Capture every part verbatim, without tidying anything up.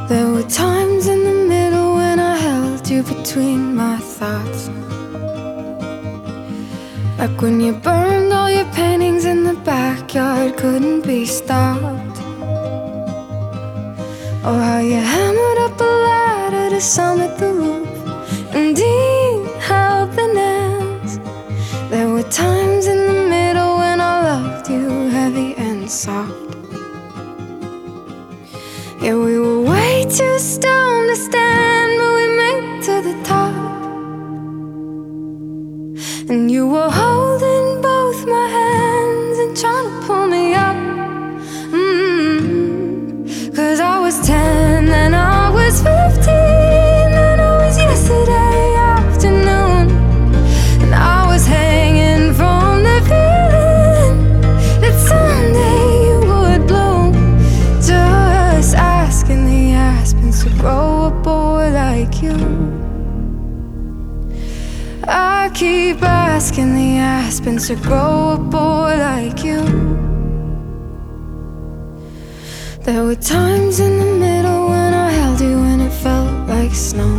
There were times in the middle when I held you between my thoughts, like when you burned all your paintings in the backyard, couldn't be stopped. Or how you hammered up a ladder to summit the roof and Dean held the nails. There were times in the middle when I loved you heavy and soft. Yeah, we were way too stoned to stand, but we made it to the top. And you were holding both my hands and trying to pull me up. mm-hmm. Cause I was ten and I was fifteen, and it was yesterday afternoon, and I was hanging from the feeling that someday you would bloom. Just asking the aspens to grow a boy like you. I keep asking the aspens to grow a boy like you. There were times in the middle when I held you and it felt like snow.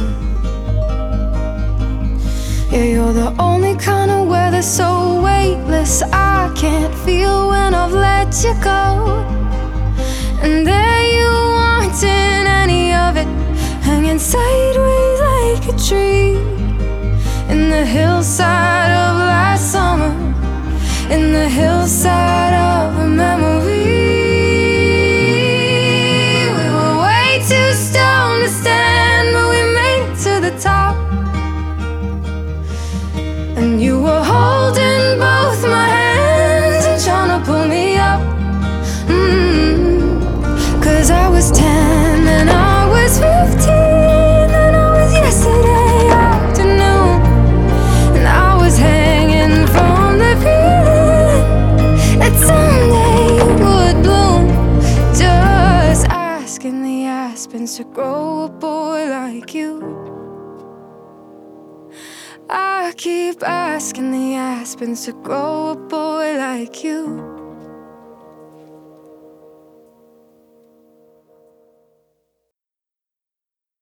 Yeah, you're the only kind of weather so weightless I can't feel when I've let you go. And there you aren't in any of it, hanging sideways like a tree in the hillside of last summer, in the hillside of a memory. We were way too stoned to stand, but we made it to the top. And you were holding both my hands and trying to pull me up. mm-hmm. Cause I was ten and I was fifteen, and I was yesterday afternoon, and I was hanging from the feeling that someday you would bloom. Just asking the aspens to grow a boy like you. I keep asking the aspens to grow a boy like you.